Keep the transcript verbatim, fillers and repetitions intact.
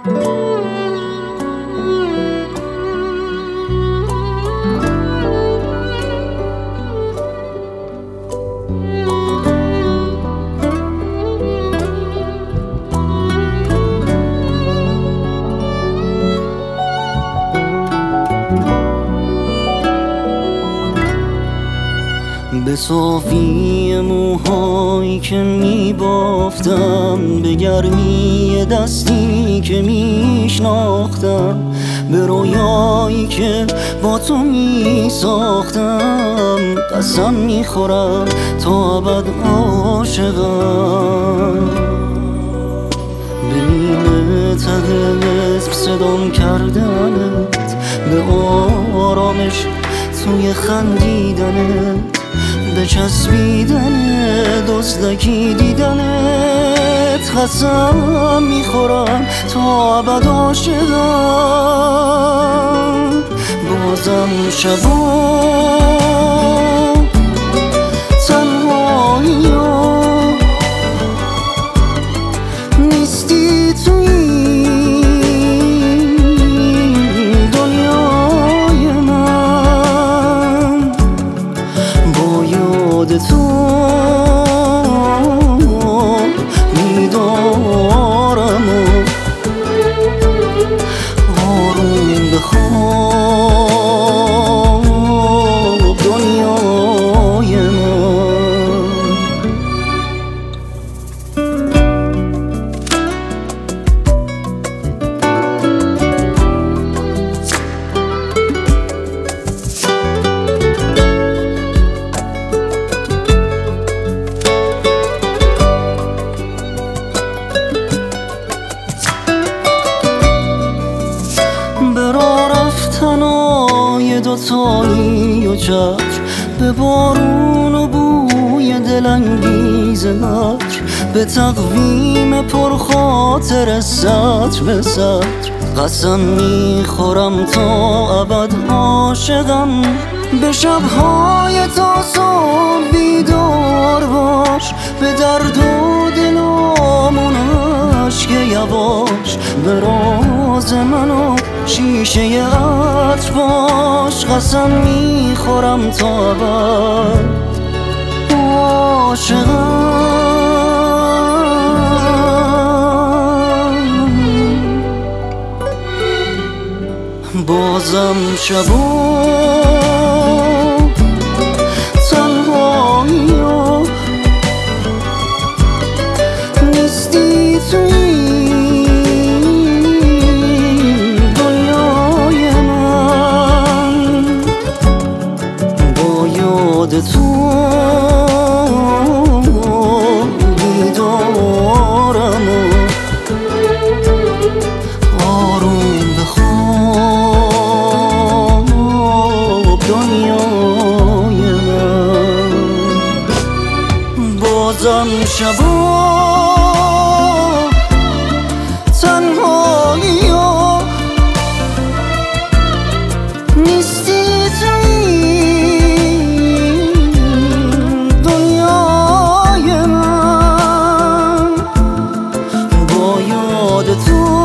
به صافی موهایی که میبافتم، به گرمی دستی که میشناختم، به رویایی که با تو میساختم، قسم میخورم تا ابد عاشقم. به نیمه ته اسم صدام کردنت، به آرامش توی خندیدنت، به چسبیدن دزدکی دیدنت، قسم میخورم تا ابد عاشقم. بازم شبا تنهایی و نیستی توی دنیای من، با یاد تو میدارم و آروم بخواب دنیای من. تنهای دوتایی و چتر، به بارون و بوی دلانگیز مکر، به تقویم پرخاطر سطر به سطر، قسم میخورم تا ابد عاشقم. به شبهای تا صبح بیدار باش، به درد و دلامون اشک یواش، به راز من و شیشه عطر باش، قسم میخورم تا ابد عاشقم. بازم شبا تنهایی و نیستی توی تو میدارم و آروم بخواب دنیای من. بازم شبا تنهایی و نیستی توی تو